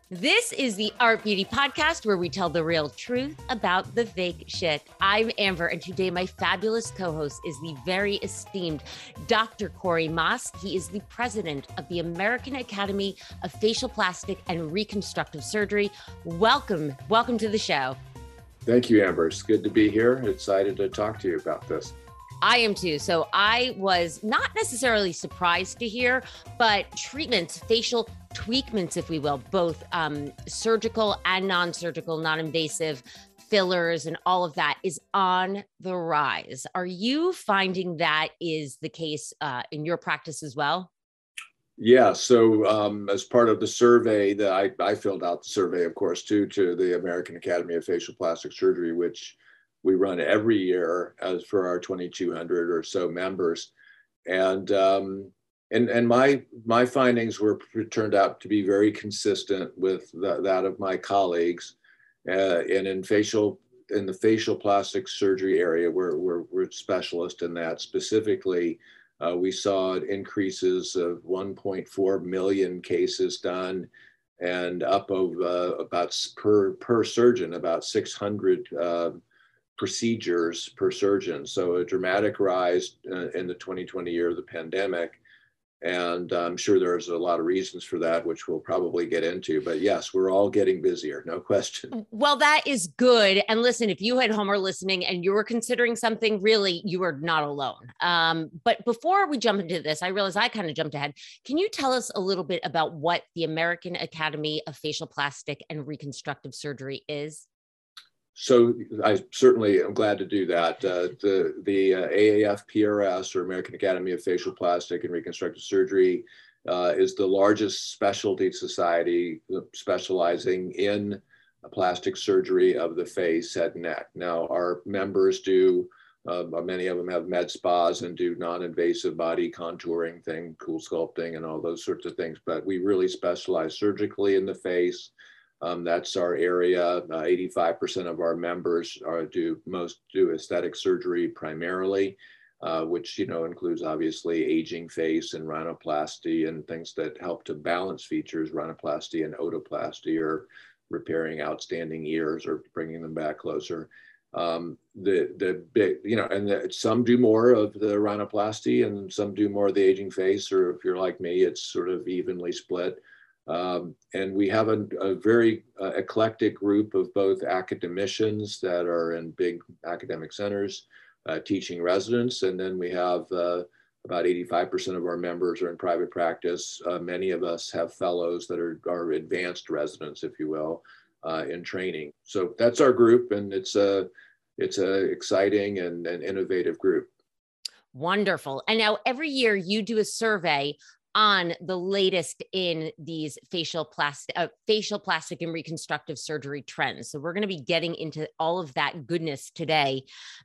This is the Art Beauty Podcast where we tell the real truth about the fake shit. I'm Amber, and today my fabulous co-host is the very esteemed Dr. Corey Moss. He is the president of the American Academy of Facial Plastic and Reconstructive Surgery. Welcome to the show. Thank you, Amber. It's good to be here. Excited to talk to you about this. I am too. So I was not necessarily surprised to hear, but treatments, facial tweakments, if we will, both surgical and non-surgical, non-invasive fillers and all of that is on the rise. Are you finding that is the case in your practice as well? Yeah. So as part of the survey that I filled out the survey, of course, to the American Academy of Facial Plastic Surgery, which we run every year as for our 2,200 or so members. And my findings turned out to be very consistent with that of my colleagues. And in the facial plastic surgery area, we're specialists in that. Specifically, we saw increases of 1.4 million cases done, and up over about per surgeon, about 600 procedures per surgeon. So a dramatic rise in the 2020 year of the pandemic. And I'm sure there's a lot of reasons for that, which we'll probably get into. But yes, we're all getting busier, no question. Well, that is good. And listen, if you at home are listening and you were considering something, really, you are not alone. But before we jump into this, I realize I kind of jumped ahead. Can you tell us a little bit about what the American Academy of Facial Plastic and Reconstructive Surgery is? So I certainly am glad to do that. The AAF-PRS, or American Academy of Facial Plastic and Reconstructive Surgery, is the largest specialty society specializing in plastic surgery of the face, head, and neck. Now, our members do, many of them have med spas and do non-invasive body contouring thing, cool sculpting, and all those sorts of things. But we really specialize surgically in the face. That's our area. 85% of our members do aesthetic surgery primarily, which includes obviously aging face and rhinoplasty and things that help to balance features, rhinoplasty and otoplasty, or repairing outstanding ears or bringing them back closer. The big, and some do more of the rhinoplasty and some do more of the aging face, or if you're like me, it's sort of evenly split. And we have a very eclectic group of both academicians that are in big academic centers, teaching residents, and then we have about 85% of our members are in private practice. Many of us have fellows that are advanced residents, if you will, in training. So that's our group, and it's a exciting and innovative group. Wonderful. And now every year you do a survey on the latest in these facial plastic and reconstructive surgery trends. So we're going to be getting into all of that goodness today.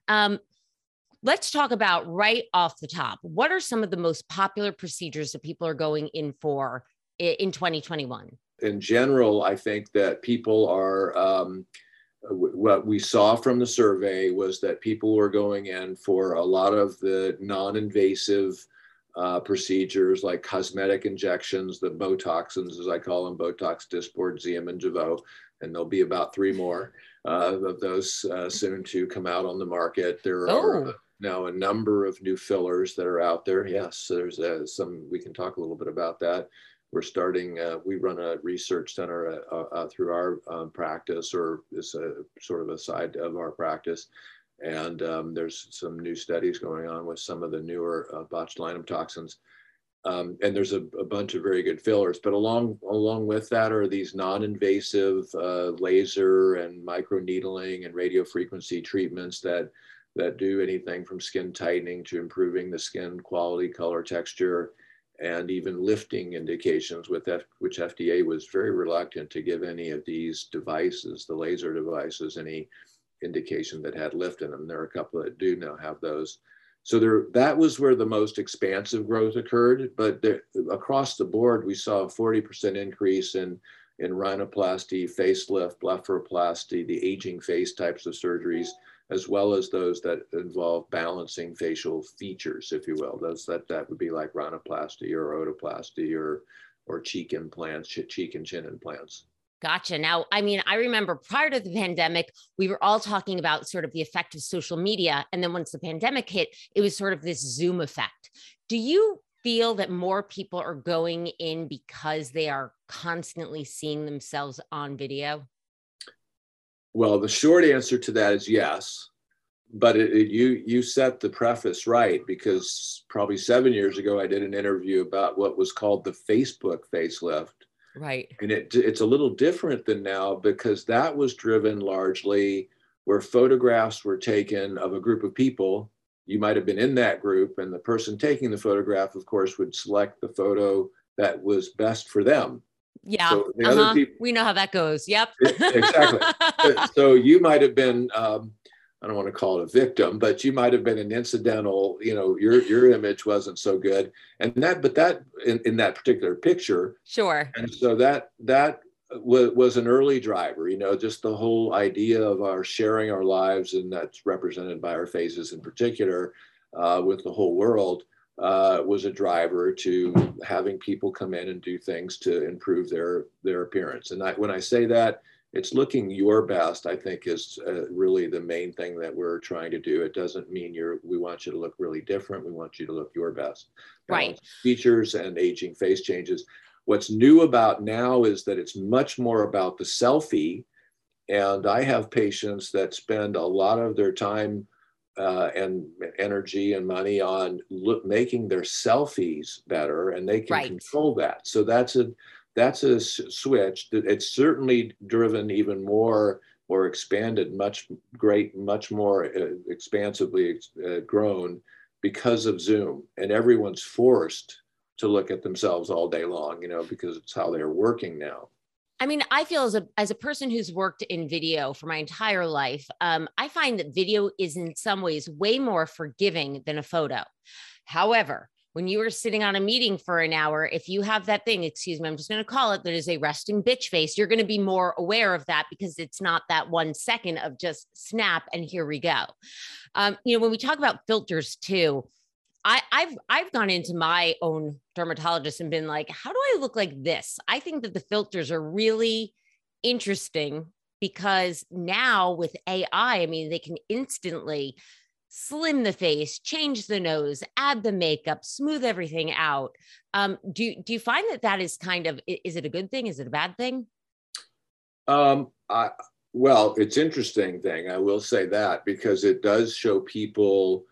Let's talk about right off the top. What are some of the most popular procedures that people are going in for in 2021? In general, I think that people are, what we saw from the survey was that people were going in for a lot of the non-invasive procedures like cosmetic injections, the Botoxins, as I call them, Botox, Dysport, Xeum, and Jeuveau, and there'll be about 3 more of those soon to come out on the market. There are now a number of new fillers that are out there. Yes, there's some, we can talk a little bit about that. We're starting, we run a research center through our practice, or it's a sort of a side of our practice. And there's some new studies going on with some of the newer botulinum toxins. And there's a bunch of very good fillers. But along with that are these non-invasive laser and microneedling and radiofrequency treatments that do anything from skin tightening to improving the skin quality, color, texture, and even lifting indications, which FDA was very reluctant to give any of these devices, the laser devices, any indication that had lift in them. There are a couple that do now have those. So that was where the most expansive growth occurred. But across the board, we saw a 40% increase in rhinoplasty, facelift, blepharoplasty, the aging face types of surgeries, as well as those that involve balancing facial features, if you will. Those that would be like rhinoplasty or otoplasty or cheek implants, cheek and chin implants. Gotcha. Now, I mean, I remember prior to the pandemic, we were all talking about sort of the effect of social media. And then once the pandemic hit, it was sort of this Zoom effect. Do you feel that more people are going in because they are constantly seeing themselves on video? Well, the short answer to that is yes. But you set the preface right, because probably 7 years ago I did an interview about what was called the Facebook facelift, Right. and it's a little different than now, because that was driven largely where photographs were taken of a group of people. You might have been in that group, and the person taking the photograph, of course, would select the photo that was best for them. Yeah. So the other people, We know how that goes. Yep. exactly. So you might have been, I don't want to call it a victim, but you might have been an incidental, your image wasn't so good. And but that in that particular picture. Sure. And so that was an early driver, just the whole idea of our sharing our lives, and that's represented by our faces in particular, with the whole world, was a driver to having people come in and do things to improve their appearance. And when I say that, it's looking your best, I think, is really the main thing that we're trying to do. It doesn't mean we want you to look really different. We want you to look your best. Right. Features and aging face changes. What's new about now is that it's much more about the selfie. And I have patients that spend a lot of their time and energy and money on making their selfies better, and they can control that. So that's a switch. It's certainly driven even more or expanded, much more expansively grown because of Zoom, and everyone's forced to look at themselves all day long, because it's how they're working now. I mean, I feel as a person who's worked in video for my entire life, I find that video is in some ways way more forgiving than a photo. However, when you are sitting on a meeting for an hour, if you have that thing, excuse me, I'm just going to call it, that is a resting bitch face, you're going to be more aware of that, because it's not that 1 second of just snap and here we go. When we talk about filters too, I've gone into my own dermatologist and been like, how do I look like this? I think that the filters are really interesting, because now with AI, I mean, they can instantly slim the face, change the nose, add the makeup, smooth everything out. Do you find that is kind of, is it a good thing? Is it a bad thing? Well, it's interesting thing. I will say that, because it does show people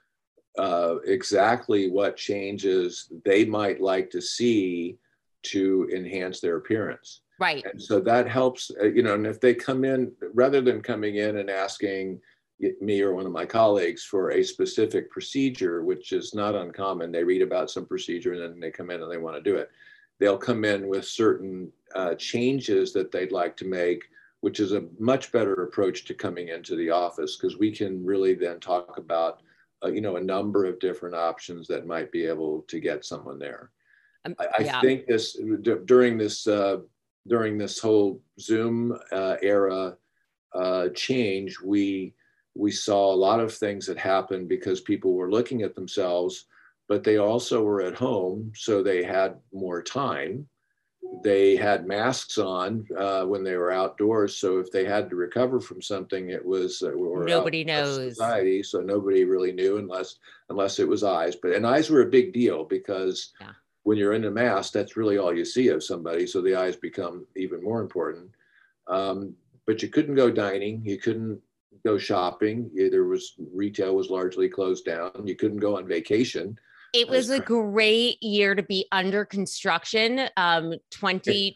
exactly what changes they might like to see to enhance their appearance. Right. And so that helps, and if they come in, rather than coming in and asking me or one of my colleagues for a specific procedure, which is not uncommon, they read about some procedure and then they come in and they want to do it. They'll come in with certain changes that they'd like to make, which is a much better approach to coming into the office, because we can really then talk about a number of different options that might be able to get someone there. I think during this whole Zoom era change, we saw a lot of things that happened because people were looking at themselves, but they also were at home, so they had more time. They had masks on when they were outdoors, so if they had to recover from something, it was nobody knows society, so nobody really knew unless it was eyes. And eyes were a big deal, because when you're in a mask, that's really all you see of somebody, so the eyes become even more important. But you couldn't go dining, you couldn't go shopping. Retail was largely closed down. You couldn't go on vacation. It was a great year to be under construction. 2020,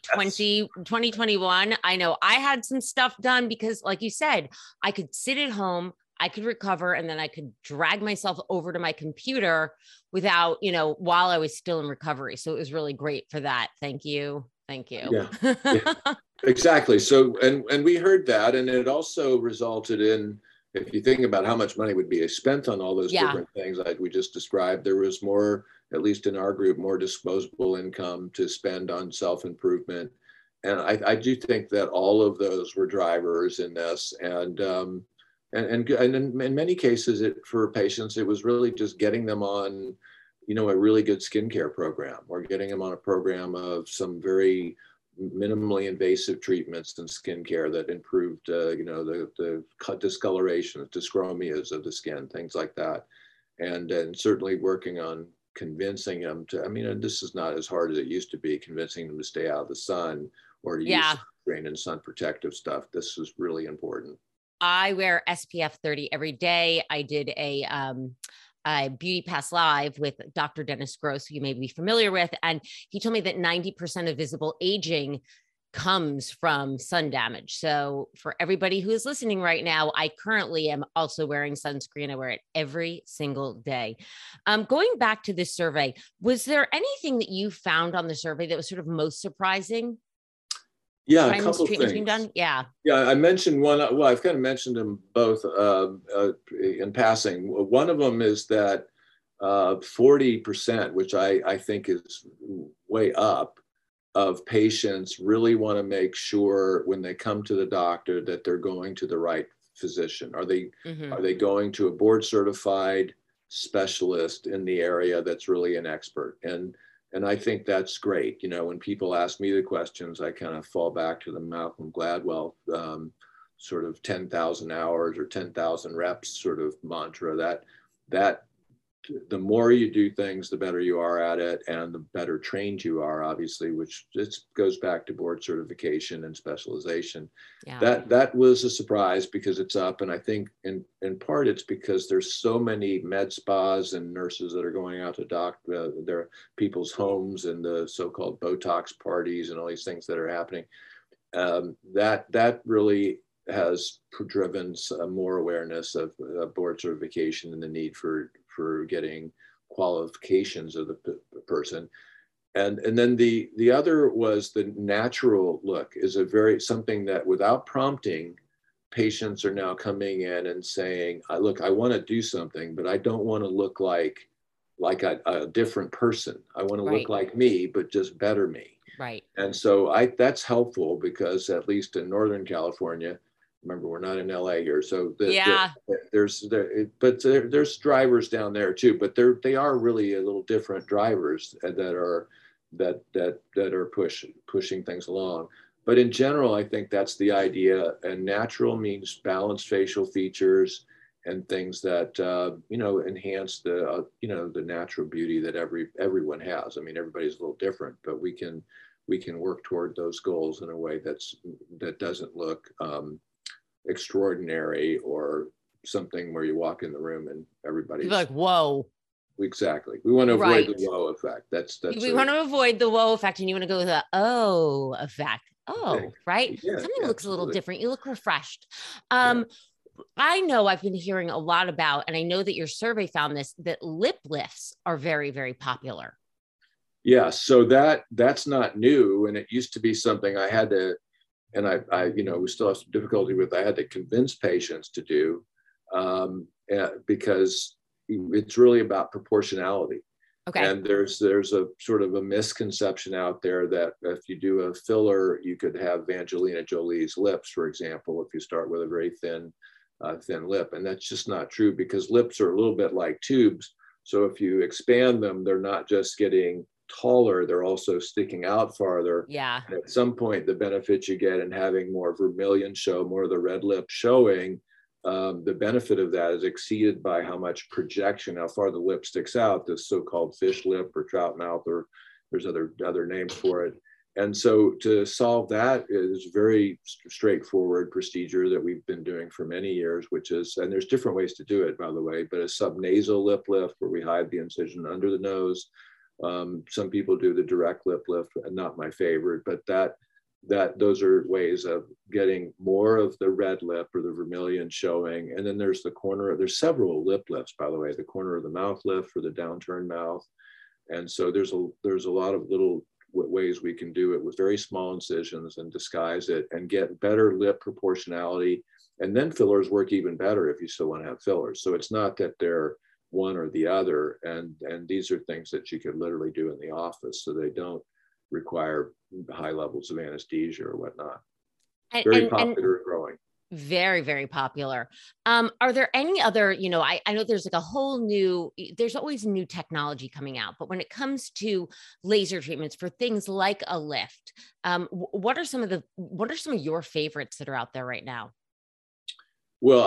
2021. I know I had some stuff done because, like you said, I could sit at home, I could recover, and then I could drag myself over to my computer without, while I was still in recovery. So it was really great for that. Thank you. Thank you. Yeah. Exactly. So, and we heard that, and it also resulted in, if you think about how much money would be spent on all those different things like we just described, there was more, at least in our group, more disposable income to spend on self-improvement. And I do think that all of those were drivers in this. And in many cases, for patients, it was really just getting them on, a really good skincare program, or getting them on a program of some very minimally invasive treatments and skincare that improved, the discoloration, dyschromias of the skin, things like that. And certainly working on convincing them to, and this is not as hard as it used to be, convincing them to stay out of the sun or to use sunscreen and sun protective stuff. This is really important. I wear SPF 30 every day. I did a Beauty Pass Live with Dr. Dennis Gross, who you may be familiar with. And he told me that 90% of visible aging comes from sun damage. So for everybody who is listening right now, I currently am also wearing sunscreen. I wear it every single day. Going back to this survey, was there anything that you found on the survey that was sort of most surprising? Yeah, a couple of things. Done? Yeah, I mentioned one. Well, I've kind of mentioned them both in passing. One of them is that 40%, which I think is way up, of patients really want to make sure when they come to the doctor that they're going to the right physician. Are they going to a board certified specialist in the area that's really an expert? And I think that's great. When people ask me the questions, I kind of fall back to the Malcolm Gladwell sort of 10,000 hours or 10,000 reps sort of mantra, that the more you do things, the better you are at it and the better trained you are, obviously, which goes back to board certification and specialization. Yeah. That was a surprise because it's up. And I think in part it's because there's so many med spas and nurses that are going out to their people's homes and the so-called Botox parties and all these things that are happening. That really has driven some more awareness of board certification and the need for getting qualifications of the person. And then the other was the natural look is something that without prompting, patients are now coming in and saying, look, I want to do something, but I don't want to look like a different person. I want to look like me, but just better me. Right. And so that's helpful because at least in Northern California, remember, we're not in LA here, so there's drivers down there too, but they are really a little different drivers that are pushing things along. But in general, I think that's the idea. And natural means balanced facial features and things that enhance the natural beauty that everyone has. Everybody's a little different, but we can work toward those goals in a way that doesn't look extraordinary or something where you walk in the room and everybody's like, whoa. Exactly. We want to avoid the whoa effect. We want to avoid the whoa effect, and you want to go with the oh effect. Oh, right. Yeah, something looks a little different. You look refreshed. I know I've been hearing a lot about, and I know that your survey found this, that lip lifts are very, very popular. Yeah. So that's not new. And it used to be something I had to, and I we still have some difficulty with, I had to convince patients to do because it's really about proportionality. Okay. And there's a sort of a misconception out there that if you do a filler, you could have Angelina Jolie's lips, for example, if you start with a very thin lip. And that's just not true because lips are a little bit like tubes. So if you expand them, they're not just getting taller, they're also sticking out farther. Yeah. And at some point, the benefit you get in having more vermilion show, more of the red lip showing, the benefit of that is exceeded by how much projection, how far the lip sticks out, this so-called fish lip or trout mouth, or there's other names for it. And so to solve that is very straightforward procedure that we've been doing for many years, which is, and there's different ways to do it, by the way, but a subnasal lip lift where we hide the incision under the nose. Some people do the direct lip lift, not my favorite, but those are ways of getting more of the red lip or the vermilion showing. And then there's there's several lip lifts, by the way, the corner of the mouth lift for the downturned mouth. And so there's a lot of little ways we can do it with very small incisions and disguise it and get better lip proportionality. And then fillers work even better if you still want to have fillers. So it's not that they're one or the other. And these are things that you could literally do in the office, so they don't require high levels of anesthesia or whatnot. Very popular and growing. Very, very popular. Are there any other, I know there's like a whole new, there's always new technology coming out, but when it comes to laser treatments for things like a lift, what are some of your favorites that are out there right now? Well,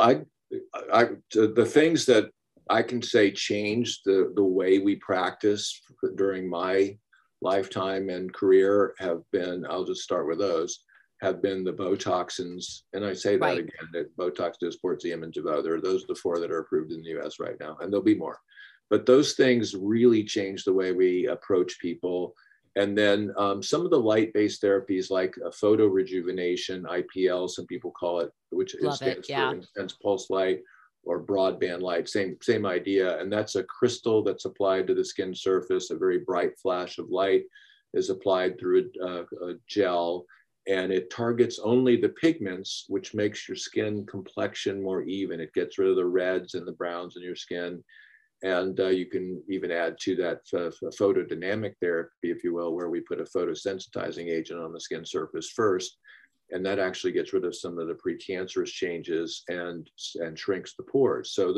the things that I can say changed the way we practice during my lifetime and career have been, I'll just start with those, have been the Botoxins. And I say that Right. again, that Botox, Dysport, Xeomin, and Jeuveau, those are the four that are approved in the US right now, and there'll be more. But those things really change the way we approach people. And then some of the light-based therapies like photo rejuvenation, IPL, some people call it, which it Love it. stands for Yeah. intense pulse light or broadband light, same idea. And that's a crystal that's applied to the skin surface. A very bright flash of light is applied through a gel, and it targets only the pigments, which makes your skin complexion more even. It gets rid of the reds and the browns in your skin. And you can even add to that photodynamic therapy, if you will, where we put a photosensitizing agent on the skin surface first. And that actually gets rid of some of the precancerous changes and shrinks the pores. So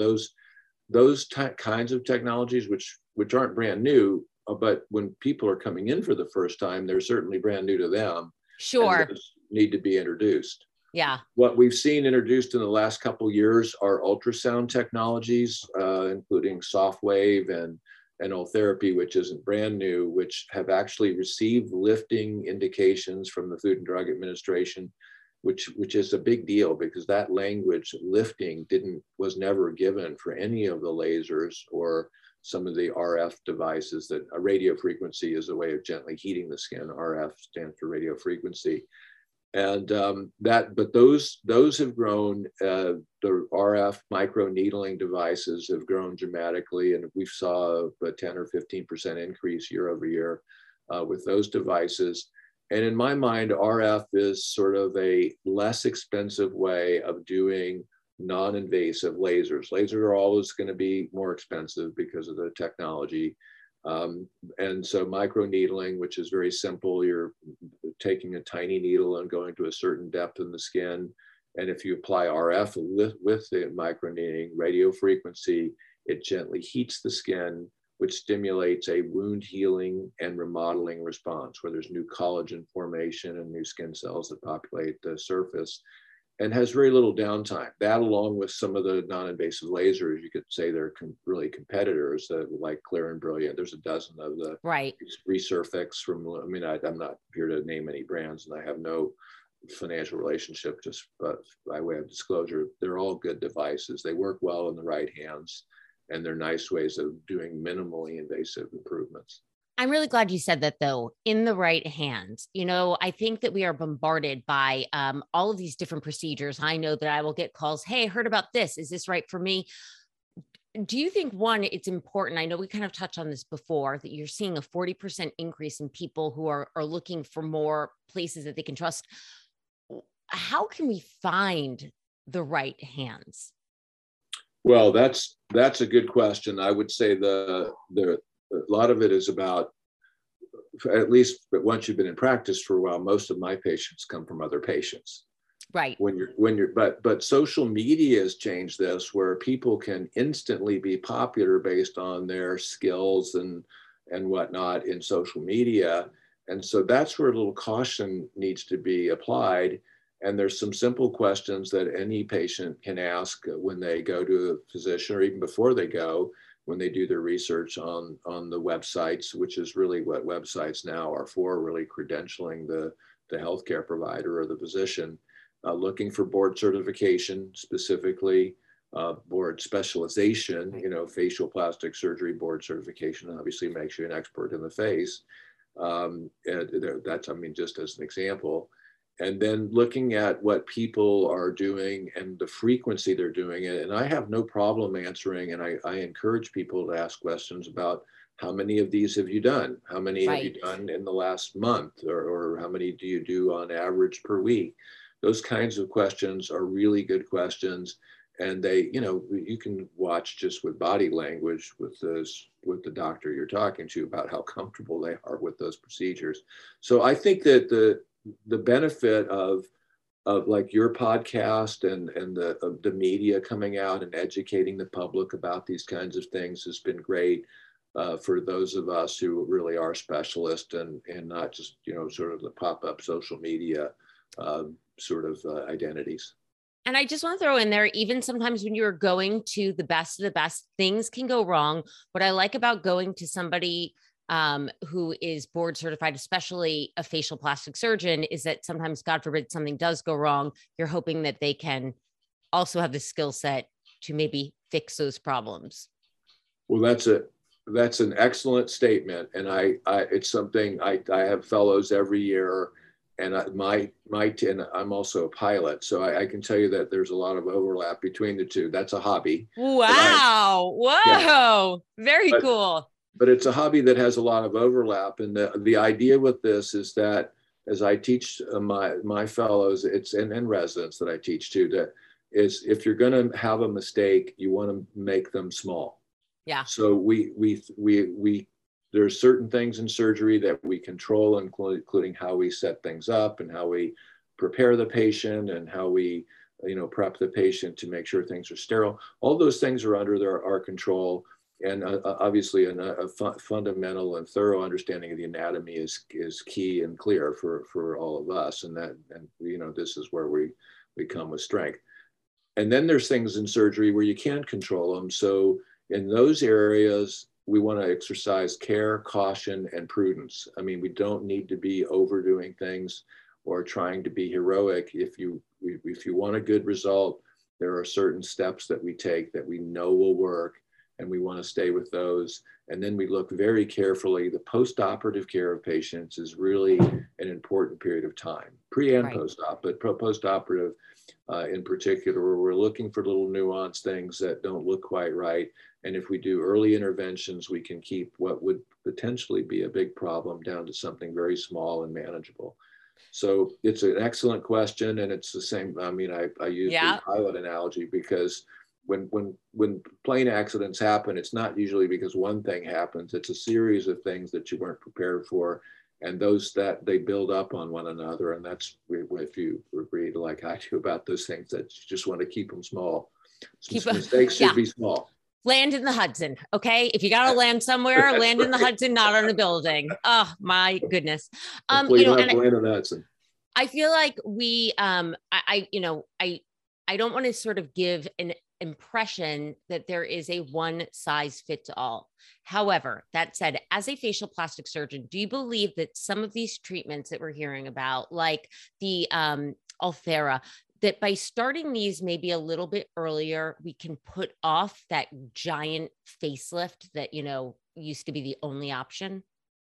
those kinds of technologies, which aren't brand new, but when people are coming in for the first time, they're certainly brand new to them. And Sure. those need to be introduced. Yeah. What we've seen introduced in the last couple of years are ultrasound technologies, including SoftWave and Ultherapy, which isn't brand new, which have actually received lifting indications from the Food and Drug Administration, which is a big deal because that language, lifting, was never given for any of the lasers or some of the RF devices. That a radio frequency is a way of gently heating the skin. RF stands for radio frequency. And but those have grown. The RF micro needling devices have grown dramatically, and we saw a 10 or 15% increase year over year with those devices. And in my mind, RF is sort of a less expensive way of doing non-invasive lasers. Lasers are always going to be more expensive because of the technology. And so microneedling, which is very simple, you're taking a tiny needle and going to a certain depth in the skin. And if you apply RF with the microneedling radio frequency, it gently heats the skin, which stimulates a wound healing and remodeling response where there's new collagen formation and new skin cells that populate the surface, and has very little downtime. That, along with some of the non-invasive lasers, you could say they're really competitors, like Clear and Brilliant. There's a dozen of the Right. Resurfix from, I mean, I'm not here to name any brands, and I have no financial relationship, just by way of disclosure. They're all good devices. They work well in the right hands, and they're nice ways of doing minimally invasive improvements. I'm really glad you said that, though, in the right hands. I think that we are bombarded by all of these different procedures. I know that I will get calls. Hey, I heard about this. Is this right for me? Do you think, one, it's important? I know we kind of touched on this before, that you're seeing a 40% increase in people who are looking for more places that they can trust. How can we find the right hands? Well, that's a good question. I would say a lot of it is about, at least once you've been in practice for a while, most of my patients come from other patients. Right. But social media has changed this, where people can instantly be popular based on their skills and whatnot in social media. And so that's where a little caution needs to be applied. And there's some simple questions that any patient can ask when they go to a physician, or even before they go, when they do their research on the websites, which is really what websites now are for, really credentialing the healthcare provider or the physician. Looking for board certification, specifically board specialization, facial plastic surgery board certification obviously makes you an expert in the face. And that's, just as an example. And then looking at what people are doing and the frequency they're doing it. And I have no problem answering, and I encourage people to ask questions about how many of these have you done? How many have you done in the last month? Or how many do you do on average per week? Those kinds of questions are really good questions. And they, you can watch just with body language with the doctor you're talking to about how comfortable they are with those procedures. So I think that the benefit of of like your podcast and the media coming out and educating the public about these kinds of things has been great for those of us who really are specialists and not just, you know, sort of the pop-up social media identities. And I just want to throw in there, even sometimes when you're going to the best of the best, things can go wrong. What I like about going to somebody who is board certified, especially a facial plastic surgeon, is that sometimes, God forbid, something does go wrong. You're hoping that they can also have the skill set to maybe fix those problems. Well, that's an excellent statement. And it's something I have fellows every year. And and I'm also a pilot, so I can tell you that there's a lot of overlap between the two. That's a hobby. Wow! Whoa! Yeah. Very cool. But it's a hobby that has a lot of overlap. And the idea with this is that as I teach my fellows, it's and residents that I teach too, that is if you're going to have a mistake, you want to make them small. Yeah. So we there's certain things in surgery that we control, including how we set things up and how we prepare the patient and how we, you know, prep the patient to make sure things are sterile. All those things are under our control. And obviously a fundamental and thorough understanding of the anatomy is key and clear for all of us. And you know, this is where we come with strength. And then there's things in surgery where you can't control them. So in those areas, we want to exercise care, caution, and prudence. I mean, we don't need to be overdoing things or trying to be heroic. If you want a good result, there are certain steps that we take that we know will work, and we want to stay with those. And then we look very carefully. The post-operative care of patients is really an important period of time, pre and post-op, but post-operative in particular, where we're looking for little nuanced things that don't look quite right. And if we do early interventions, we can keep what would potentially be a big problem down to something very small and manageable. So it's an excellent question. And it's the same. I mean, I use the pilot analogy because when plane accidents happen, it's not usually because one thing happens. It's a series of things that you weren't prepared for. And those that they build up on one another. And that's if you read like I do about those things, that you just want to keep them small. Mistakes should be small. Land in the Hudson. Okay. If you got to land somewhere, land in the Hudson, not on a building. Oh my goodness. You know, and land in the Hudson. I feel like we, I don't want to sort of give an impression that there is a one size fits all. However, that said, as a facial plastic surgeon, do you believe that some of these treatments that we're hearing about, like the Ulthera, that by starting these maybe a little bit earlier, we can put off that giant facelift that, you know, used to be the only option?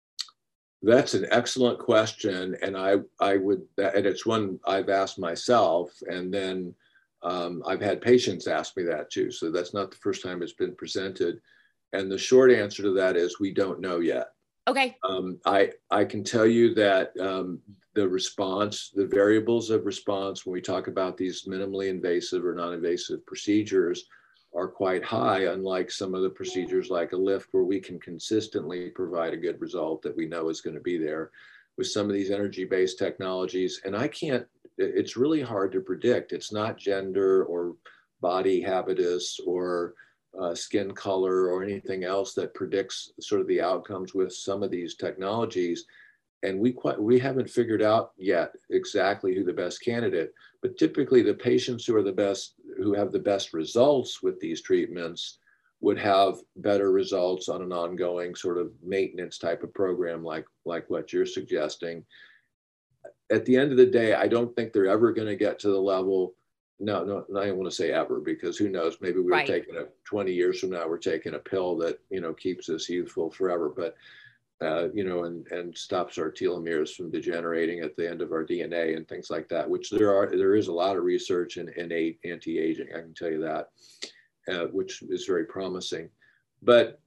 That's an excellent question. And I would, and it's one I've asked myself, and then I've had patients ask me that too. So that's not the first time it's been presented. And the short answer to that is we don't know yet. Okay. I can tell you that the response, the variables of response when we talk about these minimally invasive or non-invasive procedures are quite high, unlike some of the procedures like a lift where we can consistently provide a good result that we know is going to be there. With some of these energy-based technologies, and it's really hard to predict. It's not gender or body habitus or skin color or anything else that predicts sort of the outcomes with some of these technologies. And we haven't figured out yet exactly who the best candidate, but typically the patients who have the best results with these treatments would have better results on an ongoing sort of maintenance type of program like what you're suggesting. At the end of the day, I don't think they're ever going to get to the level. No, I don't want to say ever, because who knows, maybe we're taking 20 years from now, we're taking a pill that, you know, keeps us youthful forever, but, you know, and stops our telomeres from degenerating at the end of our DNA and things like that, which there is a lot of research in anti-aging, I can tell you that, which is very promising. But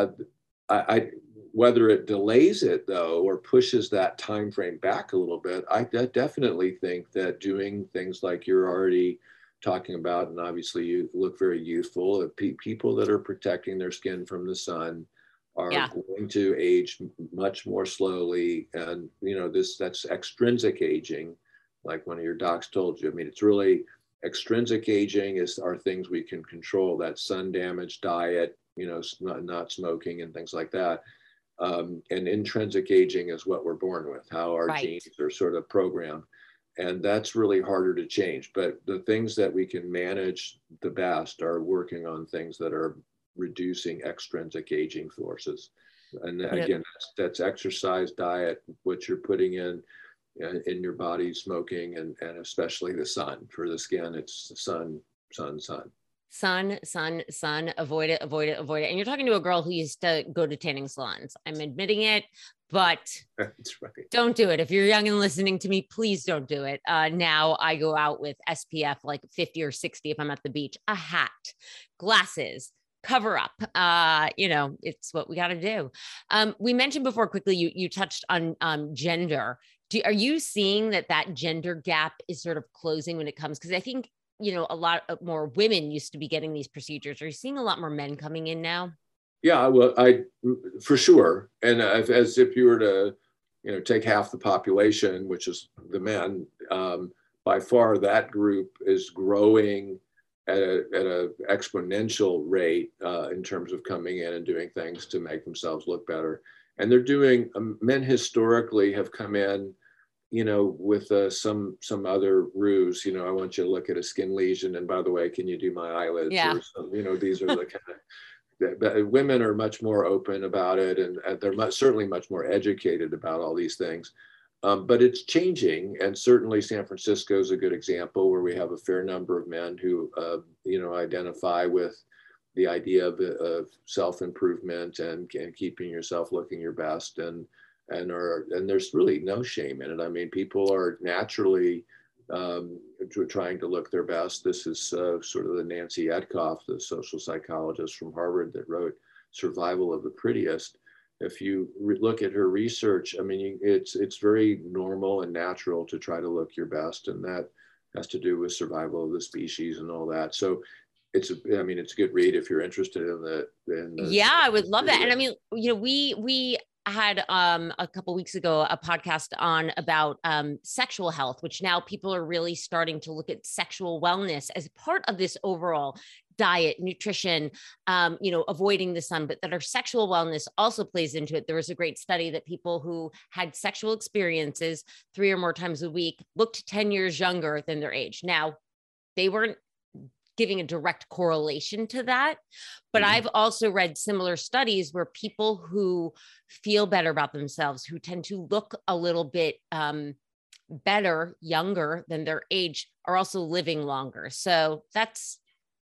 whether it delays it though, or pushes that time frame back a little bit, I definitely think that doing things like you're already talking about, and obviously you look very youthful, people that are protecting their skin from the sun are going to age much more slowly. And, you know, that's extrinsic aging, like one of your docs told you. I mean, it's really extrinsic aging are things we can control, that sun damage, diet, not smoking and things like that. And intrinsic aging is what we're born with, how our Right. genes are sort of programmed. And that's really harder to change. But the things that we can manage the best are working on things that are reducing extrinsic aging forces. And again, that's exercise, diet, what you're putting in your body, smoking, and especially the sun. For the skin, it's the sun. Avoid it. And you're talking to a girl who used to go to tanning salons. I'm admitting it, but that's right. Don't do it. If you're young and listening to me, please don't do it. Now I go out with SPF like 50 or 60 if I'm at the beach, a hat, glasses, cover up. It's what we got to do. We mentioned before quickly, you touched on gender. Are you seeing that gender gap is sort of closing when it comes? Because I think, a lot more women used to be getting these procedures. Are you seeing a lot more men coming in now? Yeah, well, for sure. And as if you were to, take half the population, which is the men, by far that group is growing at a exponential rate in terms of coming in and doing things to make themselves look better. And they're doing, men historically have come in, with some other ruse. I want you to look at a skin lesion, and by the way, can you do my eyelids? Yeah. Or some, these are the kind of, women are much more open about it, and they're certainly much more educated about all these things. But it's changing, and certainly San Francisco is a good example where we have a fair number of men who, identify with the idea of self-improvement and keeping yourself looking your best, and there's really no shame in it. I mean, people are naturally trying to look their best. This is sort of the Nancy Etkoff, the social psychologist from Harvard that wrote Survival of the Prettiest. If you look at her research, I mean, it's very normal and natural to try to look your best, and that has to do with survival of the species and all that. So it's a good read if you're interested in the yeah, I would love that. And I mean, we had a couple weeks ago a podcast on about sexual health, which now people are really starting to look at sexual wellness as part of this overall diet, nutrition, avoiding the sun, but that our sexual wellness also plays into it. There was a great study that people who had sexual experiences 3 or more times a week looked 10 years younger than their age. Now, they weren't giving a direct correlation to that. But I've also read similar studies where people who feel better about themselves, who tend to look a little bit better, younger than their age, are also living longer. So that's.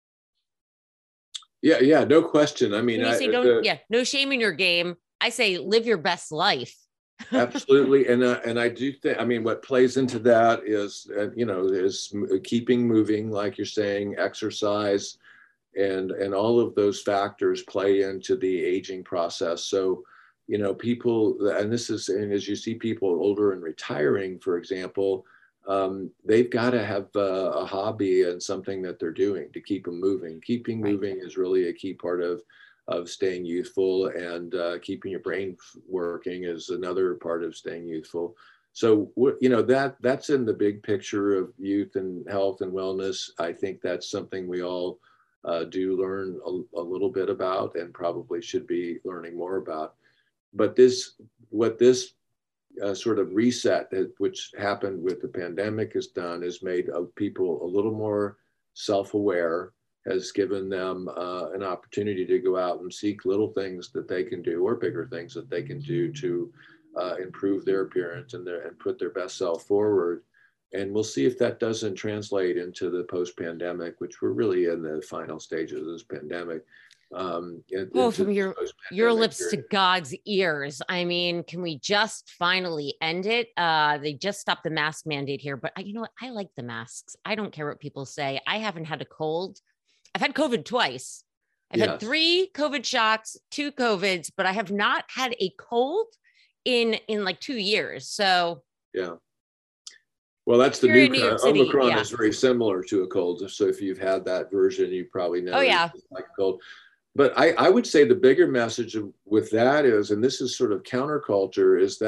Yeah, no question. I mean, no shame in your game. I say live your best life. Absolutely. And I do think, I mean, what plays into that is, is keeping moving, like you're saying, exercise, and all of those factors play into the aging process. So, people, and as you see people older and retiring, for example, they've got to have a hobby and something that they're doing to keep them moving. Keeping moving is really a key part of staying youthful, and keeping your brain working is another part of staying youthful. So, that's in the big picture of youth and health and wellness. I think that's something we all do learn a little bit about, and probably should be learning more about. But what this sort of reset, which happened with the pandemic, has done is made people a little more self-aware, has given them an opportunity to go out and seek little things that they can do, or bigger things that they can do, to improve their appearance and put their best self forward. And we'll see if that doesn't translate into the post-pandemic, which we're really in the final stages of this pandemic. From your lips to God's ears. I mean, can we just finally end it? They just stopped the mask mandate here, but you know what? I like the masks. I don't care what people say. I haven't had a cold. I've had COVID twice. I've had 3 COVID shots, 2 COVIDs, but I have not had a cold in like 2 years. So yeah. Well, that's the new Omicron is very similar to a cold. So if you've had that version, you probably know it's like a cold. But I would say the bigger message with that is, and this is sort of counterculture, is that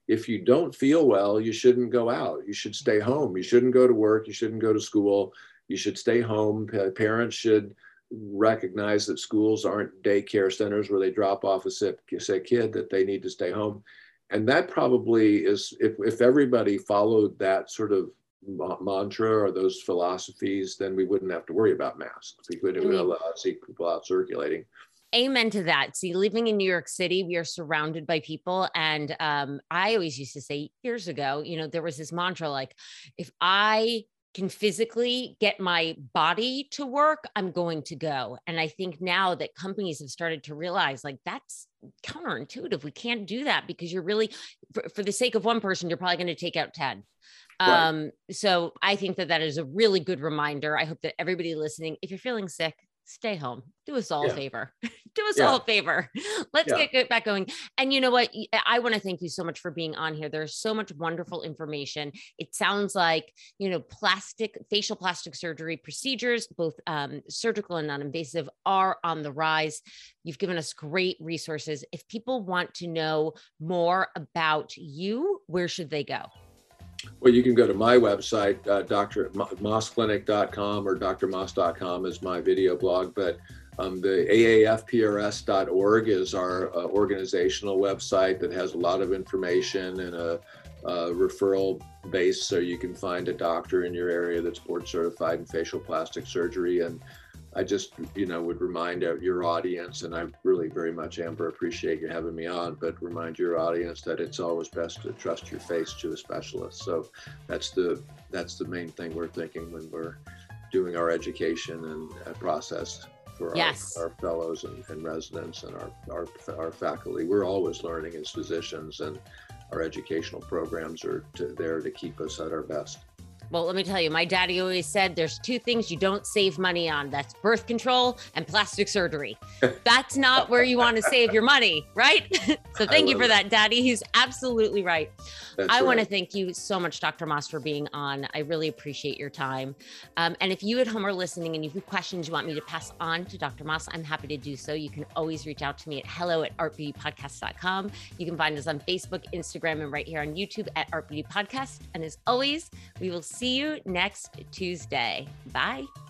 if you don't feel well, you shouldn't go out. You should stay home. You shouldn't go to work. You shouldn't go to school. You should stay home. Parents should recognize that schools aren't daycare centers where they drop off a sick kid, that they need to stay home. And that probably is, if everybody followed that sort of mantra or those philosophies, then we wouldn't have to worry about masks. We would see people out circulating. Amen to that. See, living in New York City, we are surrounded by people. And I always used to say years ago, there was this mantra, like, if I can physically get my body to work, I'm going to go. And I think now that companies have started to realize, like, that's counterintuitive. We can't do that, because you're really, for the sake of one person, you're probably going to take out 10. Right. So I think that is a really good reminder. I hope that everybody listening, if you're feeling sick, stay home. Do us all a favor. Do us all a favor. Let's get back going. And you know what? I want to thank you so much for being on here. There's so much wonderful information. It sounds like, facial plastic surgery procedures, both surgical and non-invasive, are on the rise. You've given us great resources. If people want to know more about you, where should they go? Well, you can go to my website, drmossclinic.com, or drmoss.com is my video blog, but the aafprs.org is our organizational website that has a lot of information and a referral base, so you can find a doctor in your area that's board certified in facial plastic surgery. And I just, would remind your audience, and I really very much, Amber, appreciate you having me on, but remind your audience that it's always best to trust your face to a specialist. So that's the main thing we're thinking when we're doing our education and process for our fellows and residents and our faculty. We're always learning as physicians, and our educational programs are there to keep us at our best. Well, let me tell you, my daddy always said there's two things you don't save money on. That's birth control and plastic surgery. That's not where you want to save your money, right? So thank you for that, Daddy. He's absolutely right. I want to thank you so much, Dr. Moss, for being on. I really appreciate your time. And if you at home are listening and you have questions you want me to pass on to Dr. Moss, I'm happy to do so. You can always reach out to me at hello@artbeautypodcast.com. You can find us on Facebook, Instagram, and right here on YouTube at Art Beauty Podcast. And as always, we will see you next Tuesday. Bye.